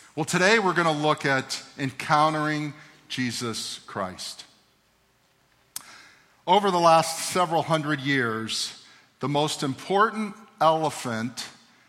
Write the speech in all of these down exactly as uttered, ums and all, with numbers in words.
Well, today we're going to look at encountering Jesus Christ. Over the last several hundred years, the most important elephant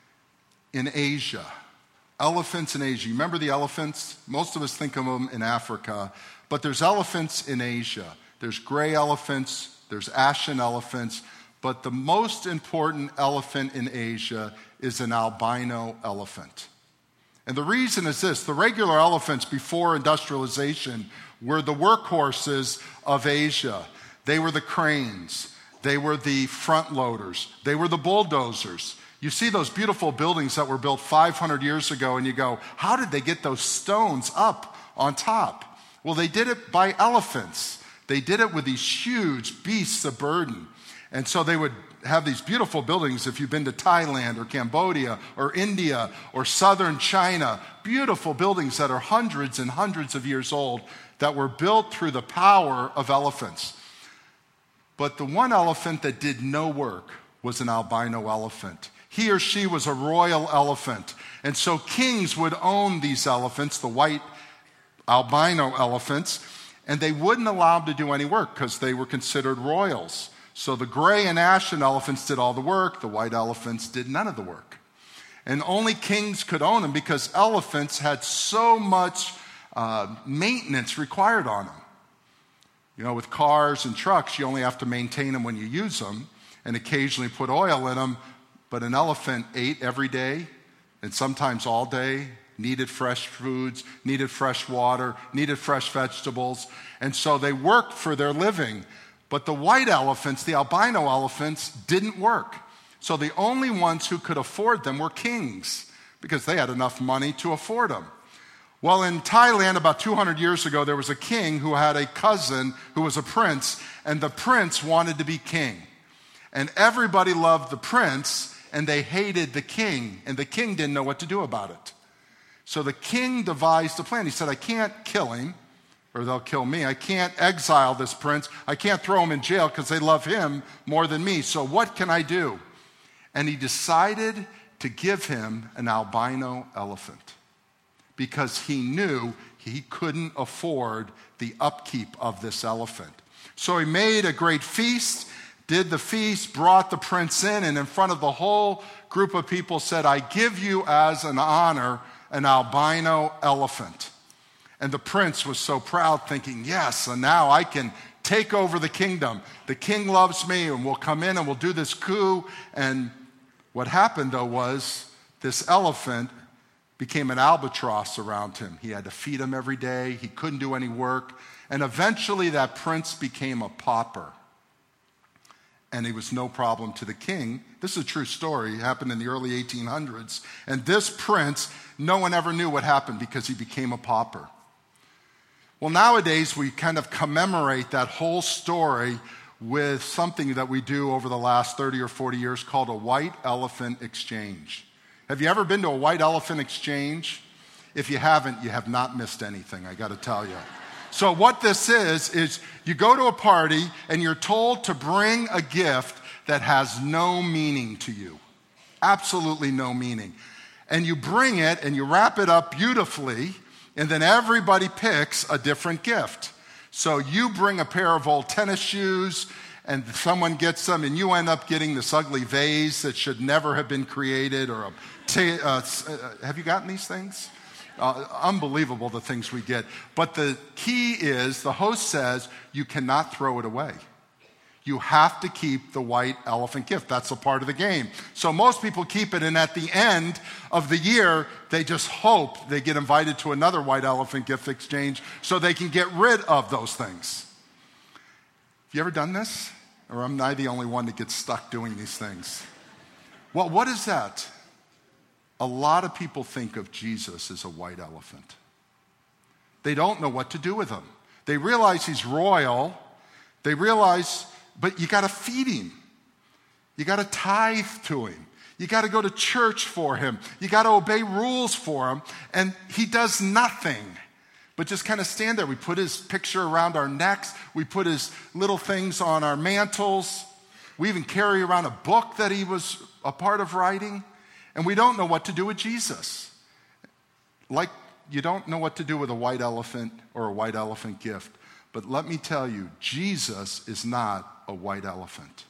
in Asia, elephants in Asia. You remember the elephants? Most of us think of them in Africa, but there's elephants in Asia. There's gray elephants, there's ashen elephants, but the most important elephant in Asia is an albino elephant. And the reason is this: the regular elephants before industrialization were the workhorses of Asia. They were the cranes. They were the front loaders. They were the bulldozers. You see those beautiful buildings that were built five hundred years ago, and you go, how did they get those stones up on top? Well, they did it by elephants. They did it with these huge beasts of burden. And so they would have these beautiful buildings. If you've been to Thailand or Cambodia or India or southern China, beautiful buildings that are hundreds and hundreds of years old that were built through the power of elephants. But the one elephant that did no work was an albino elephant. He or she was a royal elephant. And so kings would own these elephants, the white albino elephants, and they wouldn't allow them to do any work because they were considered royals. So the gray and ashen elephants did all the work. The white elephants did none of the work. And only kings could own them because elephants had so much uh, maintenance required on them. You know, with cars and trucks, you only have to maintain them when you use them and occasionally put oil in them. But an elephant ate every day and sometimes all day, needed fresh foods, needed fresh water, needed fresh vegetables. And so they worked for their living. But the white elephants, the albino elephants, didn't work. So the only ones who could afford them were kings because they had enough money to afford them. Well, in Thailand about two hundred years ago, there was a king who had a cousin who was a prince, and the prince wanted to be king. And everybody loved the prince, and they hated the king, and the king didn't know what to do about it. So the king devised a plan. He said, I can't kill him, or they'll kill me. I can't exile this prince. I can't throw him in jail because they love him more than me. So what can I do? And he decided to give him an albino elephant because he knew he couldn't afford the upkeep of this elephant. So he made a great feast, did the feast, brought the prince in, and in front of the whole group of people said, I give you as an honor an albino elephant. And the prince was so proud, thinking, yes, and now I can take over the kingdom. The king loves me, and we'll come in and we'll do this coup. And what happened, though, was this elephant became an albatross around him. He had to feed him every day. He couldn't do any work. And eventually that prince became a pauper. And he was no problem to the king. This is a true story. It happened in the early eighteen hundreds. And this prince, no one ever knew what happened because he became a pauper. Well, nowadays, we kind of commemorate that whole story with something that we do over the last thirty or forty years called a white elephant exchange. Have you ever been to a white elephant exchange? If you haven't, you have not missed anything, I got to tell you. So what this is, is you go to a party and you're told to bring a gift that has no meaning to you. Absolutely no meaning. And you bring it and you wrap it up beautifully, and then everybody picks a different gift. So you bring a pair of old tennis shoes, and someone gets them, and you end up getting this ugly vase that should never have been created, or a t- uh, uh, have you gotten these things? Uh, unbelievable the things we get. But the key is, the host says, you cannot throw it away. You have to keep the white elephant gift. That's a part of the game. So most people keep it, and at the end of the year, they just hope they get invited to another white elephant gift exchange so they can get rid of those things. Have you ever done this? Or am I the only one that gets stuck doing these things? Well, what is that? A lot of people think of Jesus as a white elephant. They don't know what to do with him. They realize he's royal. They realize, but you got to feed him. You got to tithe to him. You got to go to church for him. You got to obey rules for him. And he does nothing but just kind of stand there. We put his picture around our necks. We put his little things on our mantles. We even carry around a book that he was a part of writing. And we don't know what to do with Jesus. Like you don't know what to do with a white elephant or a white elephant gift. But let me tell you, Jesus is not a white elephant.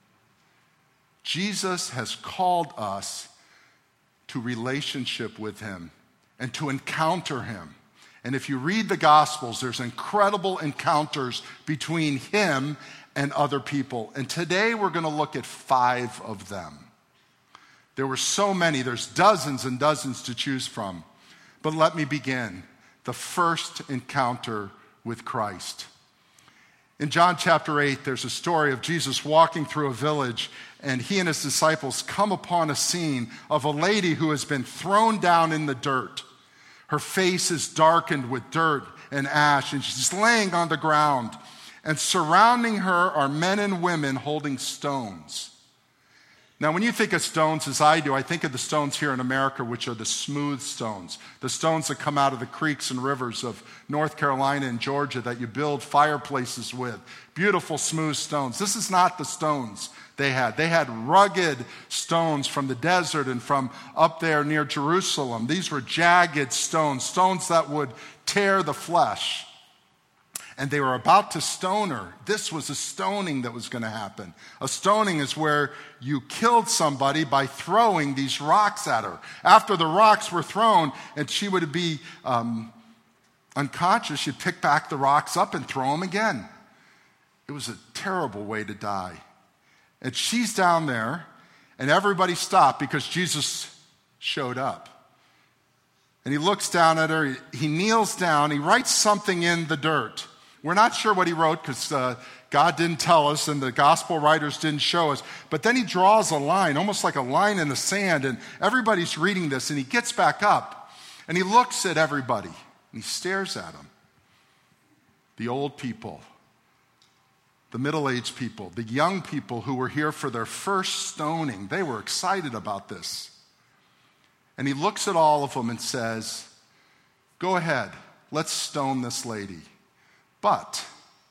Jesus has called us to relationship with him and to encounter him. And if you read the Gospels, there's incredible encounters between him and other people. And today we're going to look at five of them. There were so many. There's dozens and dozens to choose from. But let me begin. The first encounter with Christ. In John chapter eight, there's a story of Jesus walking through a village, and he and his disciples come upon a scene of a lady who has been thrown down in the dirt. Her face is darkened with dirt and ash, and she's laying on the ground. And surrounding her are men and women holding stones. Now, when you think of stones, as I do, I think of the stones here in America, which are the smooth stones, the stones that come out of the creeks and rivers of North Carolina and Georgia that you build fireplaces with. Beautiful, smooth stones. This is not the stones they had. They had rugged stones from the desert and from up there near Jerusalem. These were jagged stones, stones that would tear the flesh. And they were about to stone her. This was a stoning that was going to happen. A stoning is where you killed somebody by throwing these rocks at her. After the rocks were thrown and she would be um, unconscious, you'd pick back the rocks up and throw them again. It was a terrible way to die. And she's down there, and everybody stopped because Jesus showed up. And he looks down at her, he kneels down, he writes something in the dirt. We're not sure what he wrote because uh, God didn't tell us and the gospel writers didn't show us. But then he draws a line, almost like a line in the sand, and everybody's reading this, and he gets back up, and he looks at everybody, and he stares at them. The old people, the middle-aged people, the young people who were here for their first stoning. They were excited about this. And he looks at all of them and says, "Go ahead, let's stone this lady. But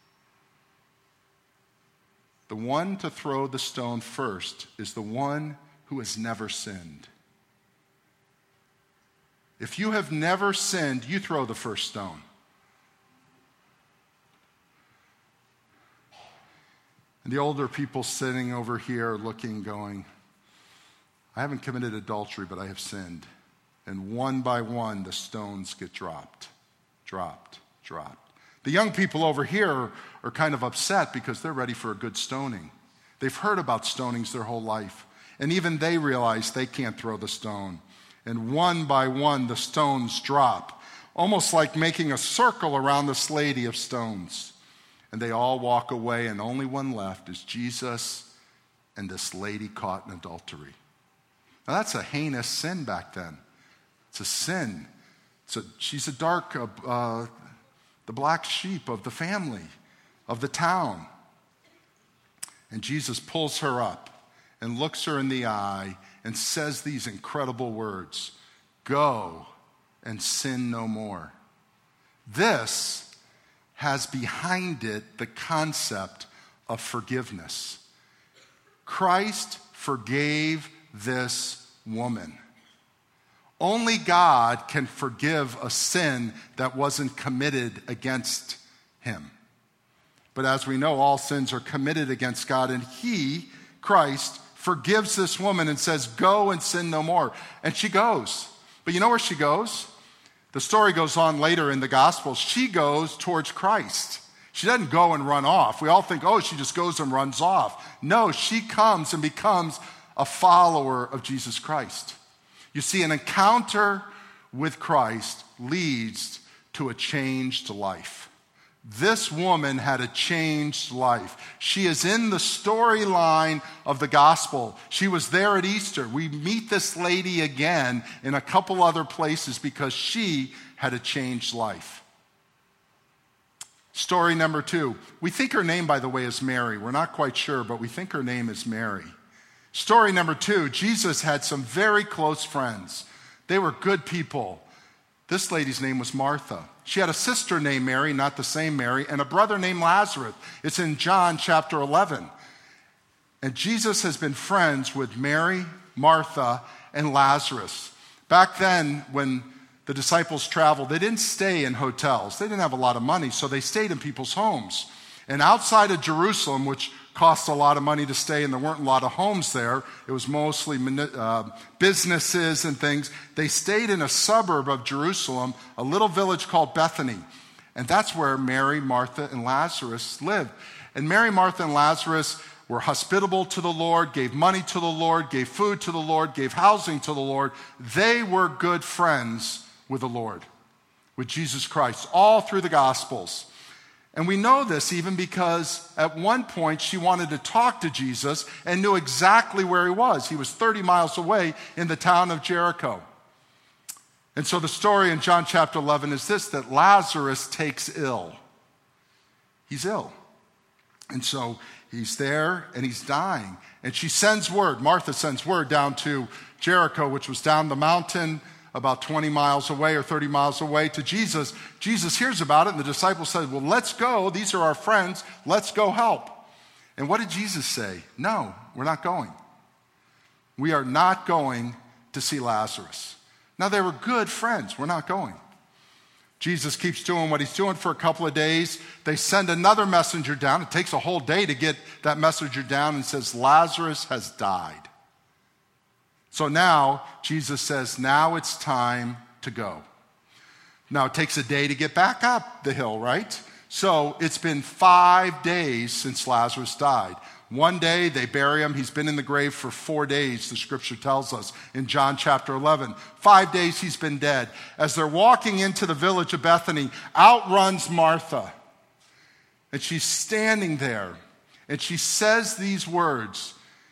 the one to throw the stone first is the one who has never sinned. If you have never sinned, you throw the first stone." And the older people sitting over here looking, going, "I haven't committed adultery, but I have sinned." And one by one, the stones get dropped, dropped, dropped. The young people over here are kind of upset because they're ready for a good stoning. They've heard about stonings their whole life. And even they realize they can't throw the stone. And one by one, the stones drop, almost like making a circle around this lady of stones. And they all walk away, and only one left is Jesus and this lady caught in adultery. Now, that's a heinous sin back then. It's a sin. It's a, she's a dark... Uh, uh, the black sheep of the family, of the town. And Jesus pulls her up and looks her in the eye and says these incredible words, "Go and sin no more." This has behind it the concept of forgiveness. Christ forgave this woman. Only God can forgive a sin that wasn't committed against him. But as we know, all sins are committed against God, and he, Christ, forgives this woman and says, "Go and sin no more." And she goes. But you know where she goes? The story goes on later in the Gospels. She goes towards Christ. She doesn't go and run off. We all think, oh, she just goes and runs off. No, she comes and becomes a follower of Jesus Christ. You see, an encounter with Christ leads to a changed life. This woman had a changed life. She is in the storyline of the gospel. She was there at Easter. We meet this lady again in a couple other places because she had a changed life. Story number two. We think her name, by the way, is Mary. We're not quite sure, but we think her name is Mary. Story number two, Jesus had some very close friends. They were good people. This lady's name was Martha. She had a sister named Mary, not the same Mary, and a brother named Lazarus. It's in John chapter eleven. And Jesus has been friends with Mary, Martha, and Lazarus. Back then, when the disciples traveled. They didn't stay in hotels. They didn't have a lot of money, so they stayed in people's homes. And outside of Jerusalem, which cost a lot of money to stay, and there weren't a lot of homes there, it was mostly uh, businesses and things. They stayed in a suburb of Jerusalem, a little village called Bethany. And that's where Mary, Martha, and Lazarus lived. And Mary, Martha, and Lazarus were hospitable to the Lord, gave money to the Lord, gave food to the Lord, gave housing to the Lord. They were good friends with the Lord, with Jesus Christ, all through the Gospels. And we know this even because at one point she wanted to talk to Jesus and knew exactly where he was. He was thirty miles away in the town of Jericho. And so the story in John chapter eleven is this, that Lazarus takes ill. He's ill. And so he's there and he's dying. And she sends word, Martha sends word down to Jericho, which was down the mountain about twenty miles away or thirty miles away, to Jesus. Jesus hears about it, and the disciples said, well, let's go. These are our friends. Let's go help. And what did Jesus say? No, we're not going. We are not going to see Lazarus. Now, they were good friends. We're not going. Jesus keeps doing what he's doing for a couple of days. They send another messenger down. It takes a whole day to get that messenger down, and says, Lazarus has died. So now, Jesus says, now it's time to go. Now, it takes a day to get back up the hill, right? So it's been five days since Lazarus died. One day, they bury him. He's been in the grave for four days, the scripture tells us in John chapter eleven. Five days he's been dead. As they're walking into the village of Bethany, out runs Martha. And she's standing there, and she says these words,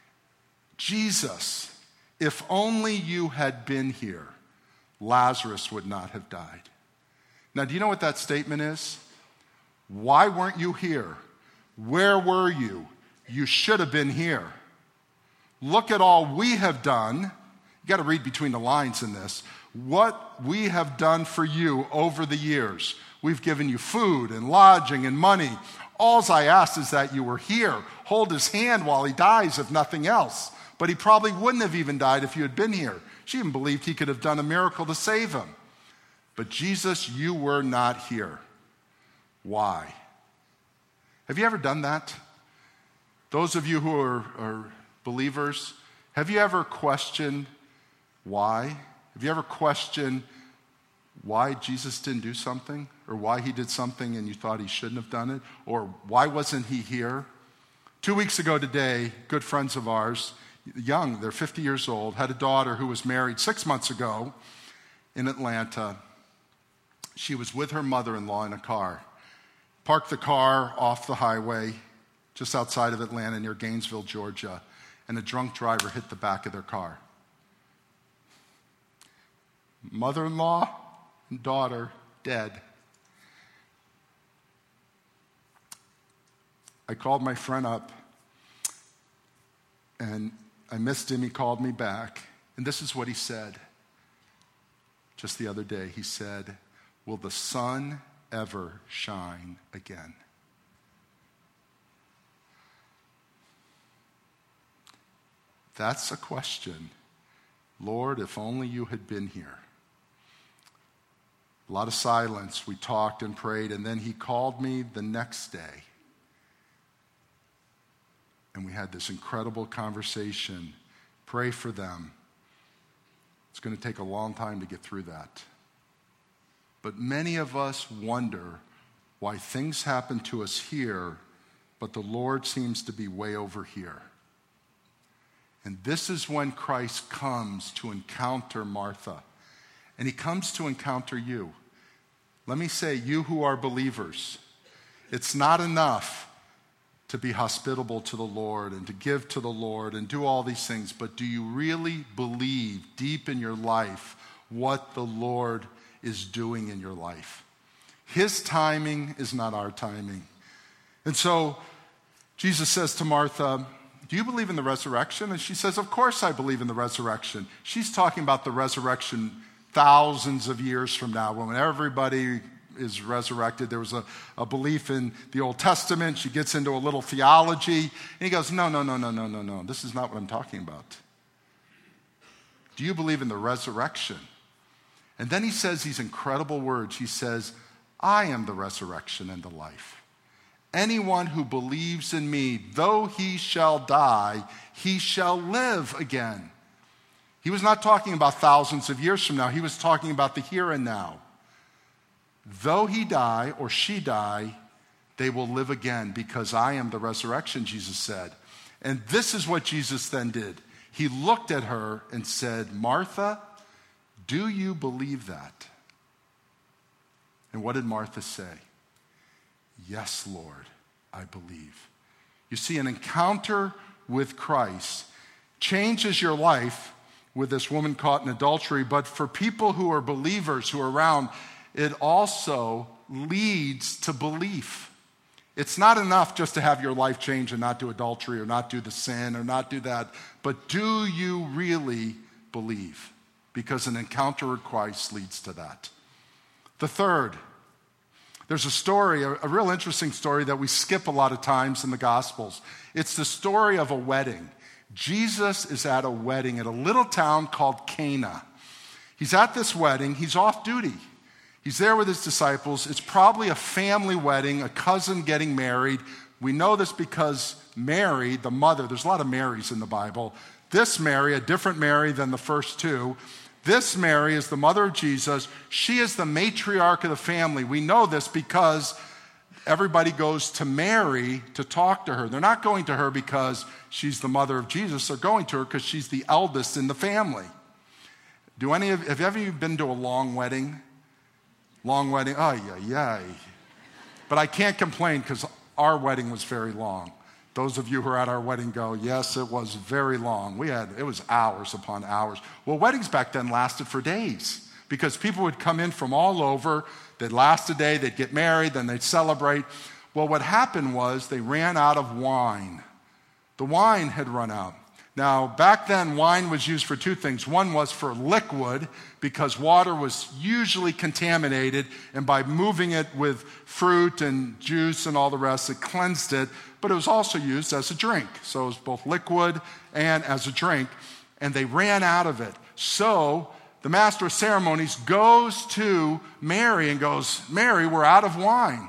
Jesus, if only you had been here, Lazarus would not have died. Now, do you know what that statement is? Why weren't you here? Where were you? You should have been here. Look at all we have done. You got to read between the lines in this. What we have done for you over the years. We've given you food and lodging and money. All I asked is that you were here. Hold his hand while he dies, if nothing else. But he probably wouldn't have even died if you had been here. She even believed he could have done a miracle to save him. But Jesus, you were not here. Why? Have you ever done that? Those of you who are, are believers, have you ever questioned why? Have you ever questioned why Jesus didn't do something? Or why he did something and you thought he shouldn't have done it? Or why wasn't he here? Two weeks ago today, good friends of ours, young, they're fifty years old, had a daughter who was married six months ago in Atlanta. She was with her mother-in-law in a car. Parked the car off the highway just outside of Atlanta near Gainesville, Georgia, and a drunk driver hit the back of their car. Mother-in-law and daughter dead. I called my friend up, and I missed him. He called me back, and this is what he said just the other day. He said, will the sun ever shine again? That's a question. Lord, if only you had been here. A lot of silence. We talked and prayed, and then he called me the next day. And we had this incredible conversation. Pray for them. It's going to take a long time to get through that. But many of us wonder why things happen to us here, but the Lord seems to be way over here. And this is when Christ comes to encounter Martha. And he comes to encounter you. Let me say, you who are believers, it's not enough to be hospitable to the Lord and to give to the Lord and do all these things, but do you really believe deep in your life what the Lord is doing in your life? His timing is not our timing. And so Jesus says to Martha, do you believe in the resurrection? And she says, of course I believe in the resurrection. She's talking about the resurrection thousands of years from now, when everybody is resurrected. There was a, a belief in the Old Testament. She gets into a little theology. And he goes, no, no, no, no, no, no, no. This is not what I'm talking about. Do you believe in the resurrection? And then he says these incredible words. He says, I am the resurrection and the life. Anyone who believes in me, though he shall die, he shall live again. He was not talking about thousands of years from now. He was talking about the here and now. Though he die or she die, they will live again because I am the resurrection, Jesus said. And this is what Jesus then did. He looked at her and said, Martha, do you believe that? And what did Martha say? Yes, Lord, I believe. You see, an encounter with Christ changes your life with this woman caught in adultery, but for people who are believers, who are around, it also leads to belief. It's not enough just to have your life change and not do adultery or not do the sin or not do that, but do you really believe? Because an encounter with Christ leads to that. The third, there's a story, a, a real interesting story that we skip a lot of times in the Gospels. It's the story of a wedding. Jesus is at a wedding at a little town called Cana. He's at this wedding. He's off duty. He's there with his disciples. It's probably a family wedding, a cousin getting married. We know this because Mary, the mother, there's a lot of Marys in the Bible. This Mary, a different Mary than the first two, this Mary is the mother of Jesus. She is the matriarch of the family. We know this because everybody goes to Mary to talk to her. They're not going to her because she's the mother of Jesus. They're going to her because she's the eldest in the family. Do any of, have you ever been to a long wedding? Long wedding, oh yeah, yeah. But I can't complain because our wedding was very long. Those of you who are at our wedding go, yes, it was very long. We had, it was hours upon hours. Well, weddings back then lasted for days because people would come in from all over. They'd last a day, they'd get married, then they'd celebrate. Well, what happened was they ran out of wine. The wine had run out. Now, back then, wine was used for two things. One was for liquid, because water was usually contaminated, and by moving it with fruit and juice and all the rest, it cleansed it, but it was also used as a drink. So it was both liquid and as a drink, and they ran out of it. So the master of ceremonies goes to Mary and goes, Mary, we're out of wine.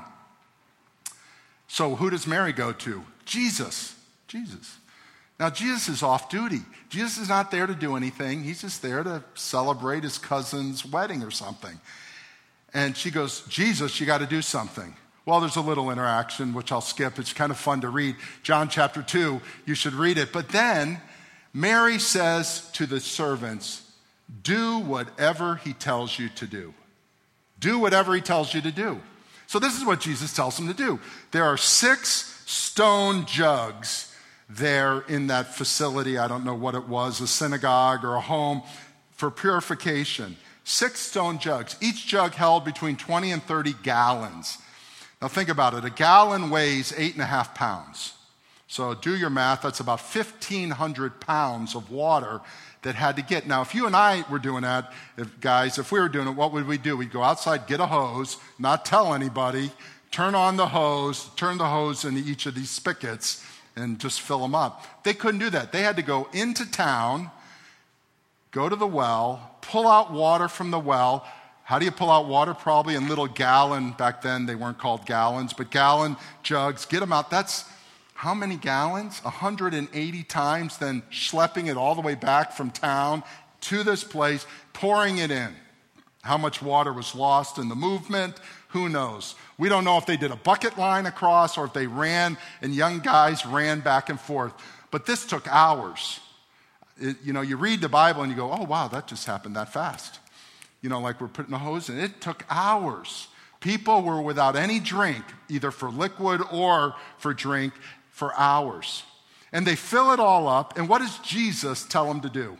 So who does Mary go to? Jesus. Jesus. Now, Jesus is off duty. Jesus is not there to do anything. He's just there to celebrate his cousin's wedding or something. And she goes, Jesus, you got to do something. Well, there's a little interaction, which I'll skip. It's kind of fun to read. John chapter two, you should read it. But then Mary says to the servants, do whatever he tells you to do. Do whatever he tells you to do. So this is what Jesus tells them to do. There are six stone jugs there in that facility. I don't know what it was, a synagogue or a home for purification. Six stone jugs. Each jug held between twenty and thirty gallons. Now think about it. A gallon weighs eight and a half pounds. So do your math. That's about fifteen hundred pounds of water that had to get. Now, if you and I were doing that, if, guys, if we were doing it, what would we do? We'd go outside, get a hose, not tell anybody, turn on the hose, turn the hose into each of these spigots, and just fill them up. They couldn't do that. They had to go into town, go to the well, pull out water from the well. How do you pull out water? Probably in little gallon, back then they weren't called gallons, but gallon jugs, get them out. That's how many gallons? one hundred eighty times, then schlepping it all the way back from town to this place, pouring it in. How much water was lost in the movement? Who knows? We don't know if they did a bucket line across or if they ran and young guys ran back and forth. But this took hours. It, you know, you read the Bible and you go, oh, wow, that just happened that fast. You know, like we're putting a hose in. It took hours. People were without any drink, either for liquid or for drink, for hours. And they fill it all up. And what does Jesus tell them to do?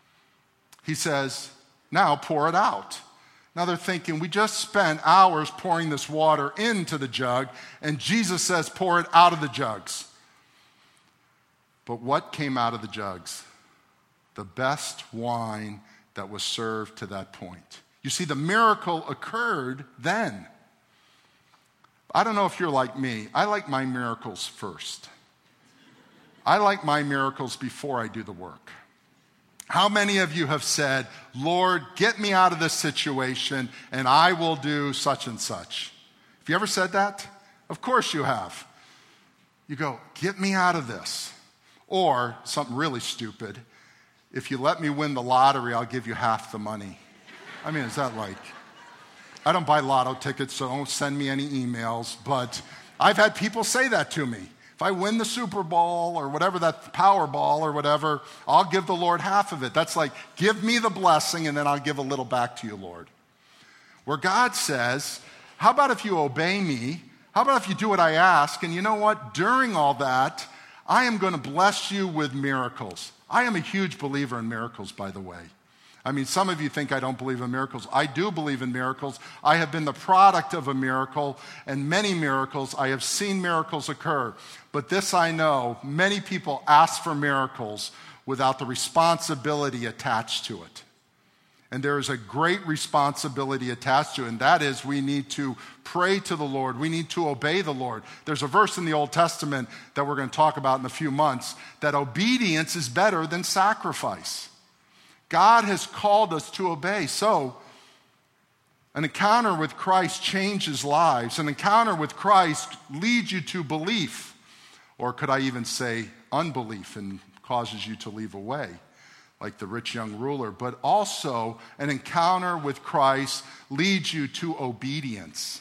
He says, now pour it out. Now they're thinking, we just spent hours pouring this water into the jug, and Jesus says, pour it out of the jugs. But what came out of the jugs? The best wine that was served to that point. You see, the miracle occurred then. I don't know if you're like me. I like my miracles first. I like my miracles before I do the work. How many of you have said, Lord, get me out of this situation and I will do such and such? Have you ever said that? Of course you have. You go, get me out of this. Or something really stupid, if you let me win the lottery, I'll give you half the money. I mean, is that like, I don't buy lotto tickets, so don't send me any emails, but I've had people say that to me. If I win the Super Bowl or whatever, that Powerball or whatever, I'll give the Lord half of it. That's like, give me the blessing and then I'll give a little back to you, Lord. Where God says, how about if you obey me? How about if you do what I ask? And you know what? During all that, I am going to bless you with miracles. I am a huge believer in miracles, by the way. I mean, some of you think I don't believe in miracles. I do believe in miracles. I have been the product of a miracle and many miracles. I have seen miracles occur. But this I know, many people ask for miracles without the responsibility attached to it. And there is a great responsibility attached to it, and that is we need to pray to the Lord. We need to obey the Lord. There's a verse in the Old Testament that we're going to talk about in a few months, that obedience is better than sacrifice. God has called us to obey. So, an encounter with Christ changes lives. An encounter with Christ leads you to belief. Or could I even say unbelief, and causes you to leave away, like the rich young ruler. But also, an encounter with Christ leads you to obedience.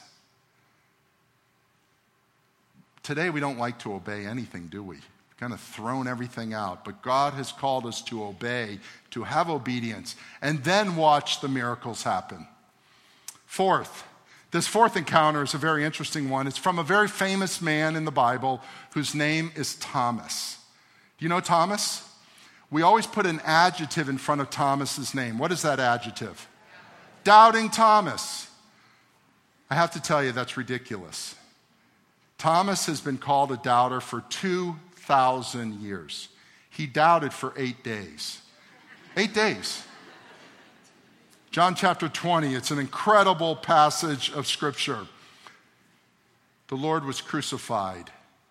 Today, we don't like to obey anything, do we? Kind of thrown everything out. But God has called us to obey, to have obedience, and then watch the miracles happen. Fourth, this fourth encounter is a very interesting one. It's from a very famous man in the Bible whose name is Thomas. Do you know Thomas? We always put an adjective in front of Thomas's name. What is that adjective? Doubting Thomas. I have to tell you, that's ridiculous. Thomas has been called a doubter for two thousand years. He doubted for eight days. Eight days. John chapter twenty, it's an incredible passage of Scripture. The Lord was crucified.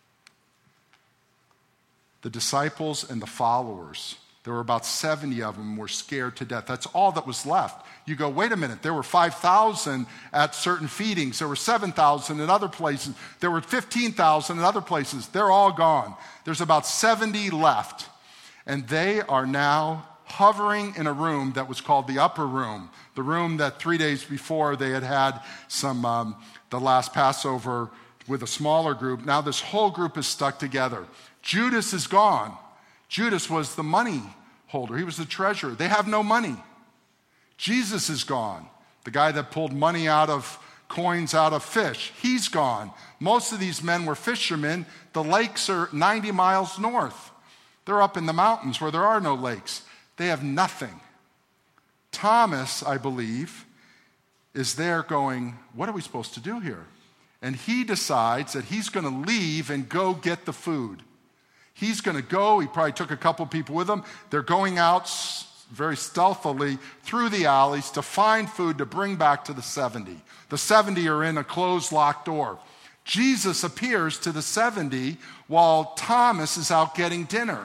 The disciples and the followers, there were about seventy of them, were scared to death. That's all that was left. You go, wait a minute, there were five thousand at certain feedings. There were seven thousand in other places. There were fifteen thousand in other places. They're all gone. There's about seventy left. And they are now hovering in a room that was called the upper room, the room that three days before they had had some, um, the last Passover with a smaller group. Now this whole group is stuck together. Judas is gone. Judas was the money holder. He was the treasurer. They have no money. Jesus is gone. The guy that pulled money out of coins out of fish, he's gone. Most of these men were fishermen. The lakes are ninety miles north. They're up in the mountains where there are no lakes. They have nothing. Thomas, I believe, is there going, what are we supposed to do here? And he decides that he's going to leave and go get the food. He's going to go. He probably took a couple people with him. They're going out very stealthily through the alleys to find food to bring back to the seventy. The seventy are in a closed, locked door. Jesus appears to the seventy while Thomas is out getting dinner.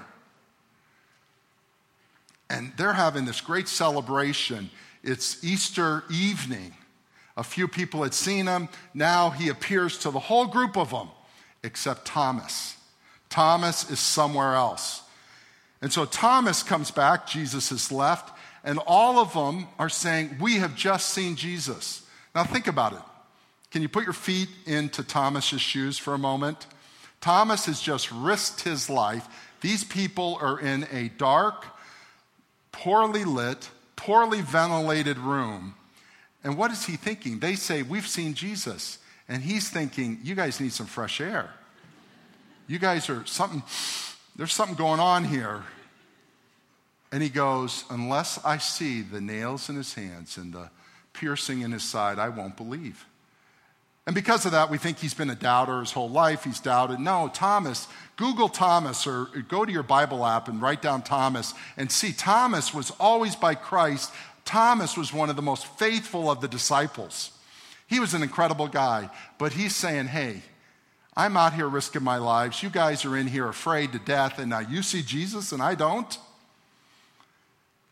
And they're having this great celebration. It's Easter evening. A few people had seen him. Now he appears to the whole group of them, except Thomas. Thomas is somewhere else. And so Thomas comes back, Jesus has left, and all of them are saying, we have just seen Jesus. Now think about it. Can you put your feet into Thomas's shoes for a moment? Thomas has just risked his life. These people are in a dark, poorly lit, poorly ventilated room. And what is he thinking? They say, we've seen Jesus. And he's thinking, you guys need some fresh air. You guys are something, there's something going on here. And he goes, unless I see the nails in his hands and the piercing in his side, I won't believe. And because of that, we think he's been a doubter his whole life. He's doubted. No, Thomas, Google Thomas or go to your Bible app and write down Thomas and see Thomas was always by Christ. Thomas was one of the most faithful of the disciples. He was an incredible guy, but he's saying, hey, I'm out here risking my lives. You guys are in here afraid to death, and now you see Jesus and I don't?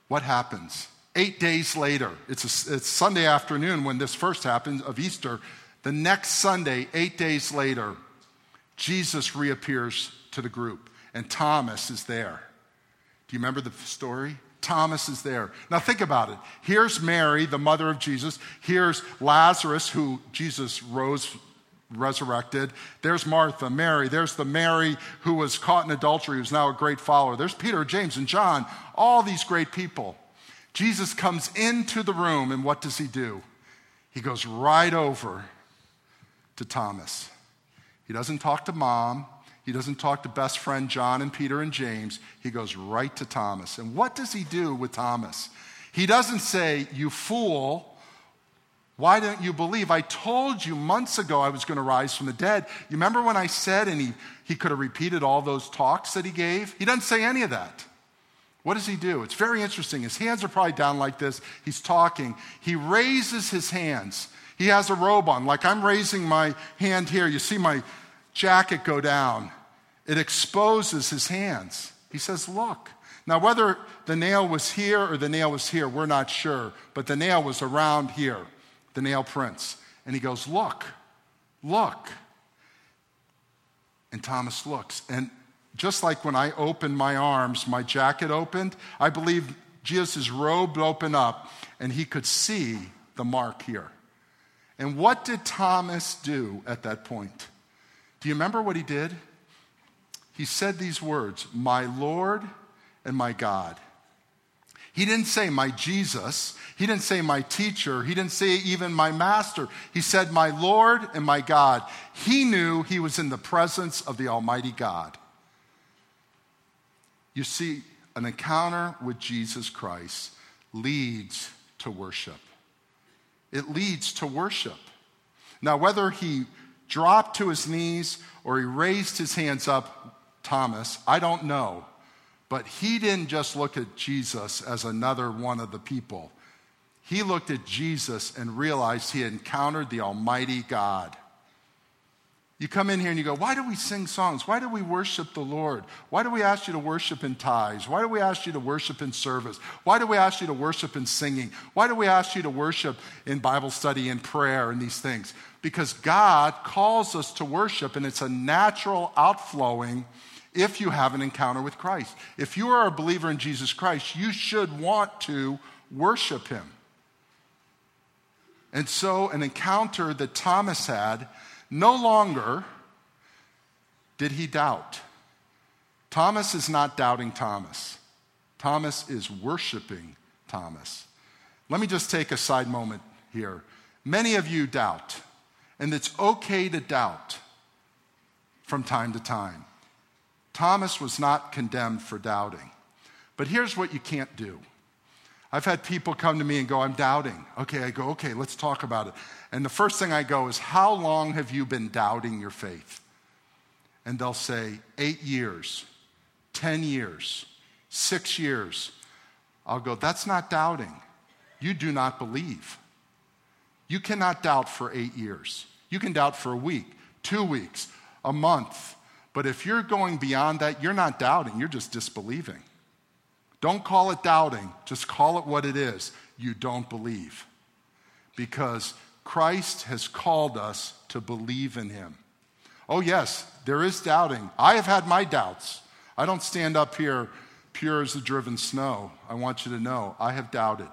what happens? Eight days later, it's, a, it's Sunday afternoon when this first happened of Easter. The next Sunday, eight days later, Jesus reappears to the group, and Thomas is there. Do you remember the story? Thomas is there. Now think about it. Here's Mary, the mother of Jesus. Here's Lazarus, who Jesus rose, resurrected. There's Martha, Mary. There's the Mary who was caught in adultery, who's now a great follower. There's Peter, James, and John, all these great people. Jesus comes into the room, and what does he do? He goes right over to Thomas. He doesn't talk to mom. He doesn't talk to best friend John and Peter and James. He goes right to Thomas. And what does he do with Thomas? He doesn't say, "You fool, why don't you believe? I told you months ago I was going to rise from the dead." You remember when I said, and he, he could have repeated all those talks that he gave? He doesn't say any of that. What does he do? It's very interesting. His hands are probably down like this. He's talking. He raises his hands. He has a robe on, like I'm raising my hand here. You see my jacket go down. It exposes his hands. He says, "Look." Now, whether the nail was here or the nail was here, we're not sure. But the nail was around here, the nail prints. And he goes, "Look, look." And Thomas looks. And just like when I opened my arms, my jacket opened, I believe Jesus' robe opened up and he could see the mark here. And what did Thomas do at that point? Do you remember what he did? He said these words, "My Lord and my God." He didn't say my Jesus. He didn't say my teacher. He didn't say even my master. He said my Lord and my God. He knew he was in the presence of the Almighty God. You see, an encounter with Jesus Christ leads to worship. It leads to worship. Now, whether he dropped to his knees or he raised his hands up, Thomas, I don't know. But he didn't just look at Jesus as another one of the people. He looked at Jesus and realized he had encountered the Almighty God. You come in here and you go, "Why do we sing songs? Why do we worship the Lord? Why do we ask you to worship in tithes? Why do we ask you to worship in service? Why do we ask you to worship in singing? Why do we ask you to worship in Bible study and prayer and these things?" Because God calls us to worship, and it's a natural outflowing if you have an encounter with Christ. If you are a believer in Jesus Christ, you should want to worship him. And so an encounter that Thomas had, no longer did he doubt. Thomas is not doubting Thomas. Thomas is worshiping Thomas. Let me just take a side moment here. Many of you doubt, and it's okay to doubt from time to time. Thomas was not condemned for doubting. But here's what you can't do. I've had people come to me and go, "I'm doubting." Okay, I go, "Okay, let's talk about it." And the first thing I go is, "How long have you been doubting your faith?" And they'll say, eight years, ten years, six years. I'll go, "That's not doubting. You do not believe." You cannot doubt for eight years. You can doubt for a week, two weeks, a month. But if you're going beyond that, you're not doubting, you're just disbelieving. Don't call it doubting, just call it what it is. You don't believe. Because Christ has called us to believe in him. Oh yes, there is doubting. I have had my doubts. I don't stand up here pure as the driven snow. I want you to know, I have doubted.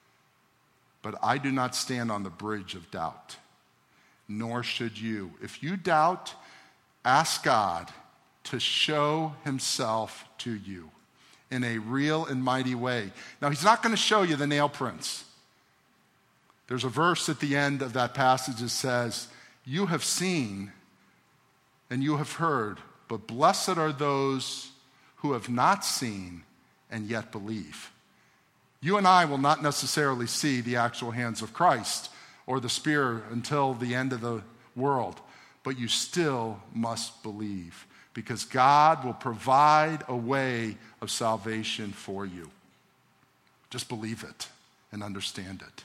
But I do not stand on the bridge of doubt. Nor should you. If you doubt, ask God to show himself to you in a real and mighty way. Now, he's not going to show you the nail prints. There's a verse at the end of that passage that says, "You have seen and you have heard, but blessed are those who have not seen and yet believe." You and I will not necessarily see the actual hands of Christ or the spear until the end of the world, but you still must believe, because God will provide a way of salvation for you. Just believe it and understand it.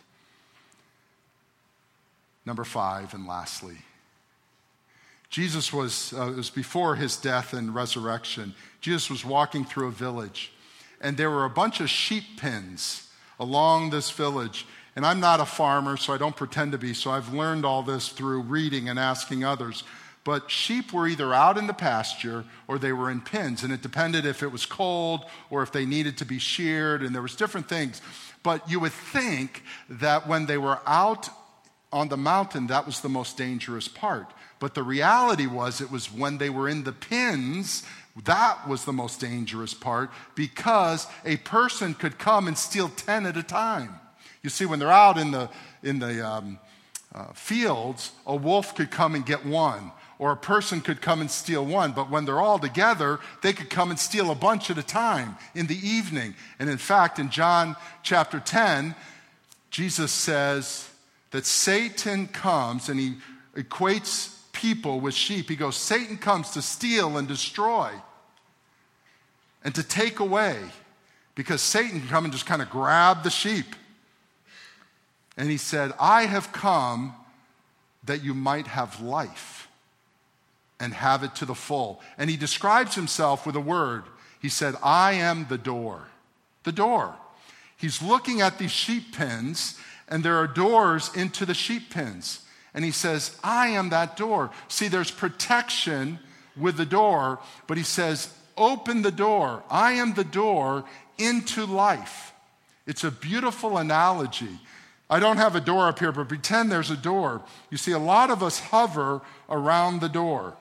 Number five, and lastly, Jesus was, uh, it was before his death and resurrection. Jesus was walking through a village, and there were a bunch of sheep pens along this village. And I'm not a farmer, so I don't pretend to be, so I've learned all this through reading and asking others. But sheep were either out in the pasture or they were in pens, and it depended if it was cold or if they needed to be sheared, and there was different things. But you would think that when they were out on the mountain, that was the most dangerous part. But the reality was it was when they were in the pens, that was the most dangerous part, because a person could come and steal ten at a time. You see, when they're out in the, in the um, uh, fields, a wolf could come and get one, or a person could come and steal one. But when they're all together, they could come and steal a bunch at a time in the evening. And in fact, in John chapter ten, Jesus says that Satan comes, and he equates people with sheep. He goes, Satan comes to steal and destroy and to take away, because Satan can come and just kind of grab the sheep. And he said, I have come that you might have life and have it to the full. And he describes himself with a word. He said, I am the door. The door. He's looking at these sheep pens, and there are doors into the sheep pens. And he says, I am that door. See, there's protection with the door, but he says, open the door. I am the door into life. It's a beautiful analogy. I don't have a door up here, but pretend there's a door. You see, a lot of us hover around the door.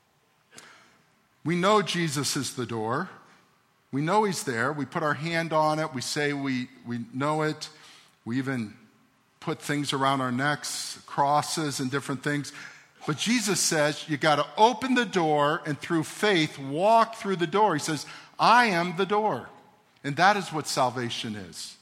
We know Jesus is the door. We know he's there. We put our hand on it. We say we, we know it. We even put things around our necks, crosses and different things. But Jesus says you got to open the door and through faith walk through the door. He says, I am the door. And that is what salvation is.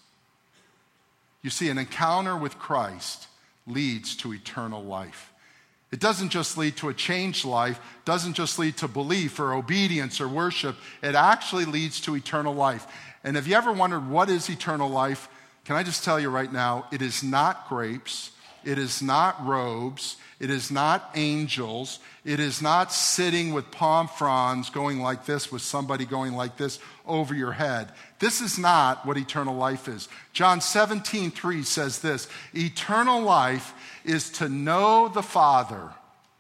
You see, an encounter with Christ leads to eternal life. It doesn't just lead to a changed life, doesn't just lead to belief or obedience or worship. It actually leads to eternal life. And have you ever wondered what is eternal life? Can I just tell you right now, it is not grapes, it is not robes, it is not angels, it is not sitting with palm fronds going like this with somebody going like this over your head. This is not what eternal life is. John seventeen three says this, eternal life is to know the Father,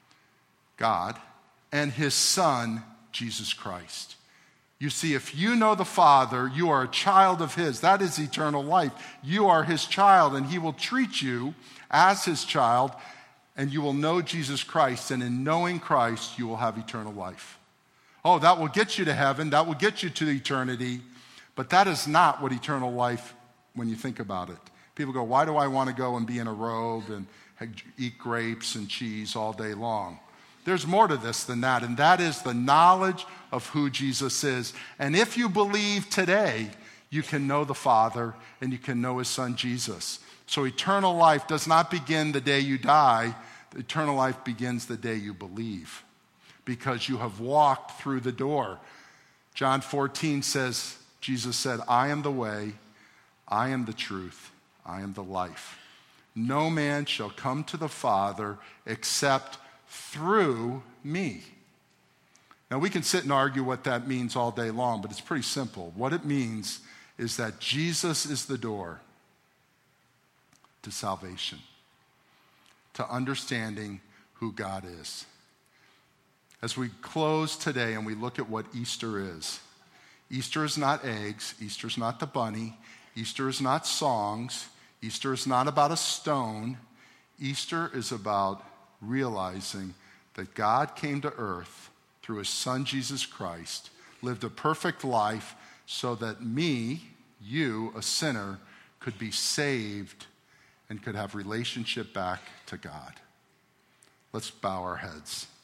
God, and his Son, Jesus Christ. You see, if you know the Father, you are a child of his. That is eternal life. You are his child, and he will treat you as his child, and you will know Jesus Christ, and in knowing Christ, you will have eternal life. Oh, that will get you to heaven. That will get you to eternity. But that is not what eternal life, when you think about it. People go, why do I want to go and be in a robe and eat grapes and cheese all day long? There's more to this than that, and that is the knowledge of who Jesus is. And if you believe today, you can know the Father and you can know his Son Jesus. So eternal life does not begin the day you die. Eternal life begins the day you believe, because you have walked through the door. John fourteen says, Jesus said, I am the way, I am the truth, I am the life. No man shall come to the Father except through me. Now, we can sit and argue what that means all day long, but it's pretty simple. What it means is that Jesus is the door to salvation, to understanding who God is. As we close today and we look at what Easter is, Easter is not eggs, Easter is not the bunny, Easter is not songs, Easter is not about a stone. Easter is about realizing that God came to earth through his Son Jesus Christ, lived a perfect life so that me, you, a sinner, could be saved and could have relationship back to God. Let's bow our heads.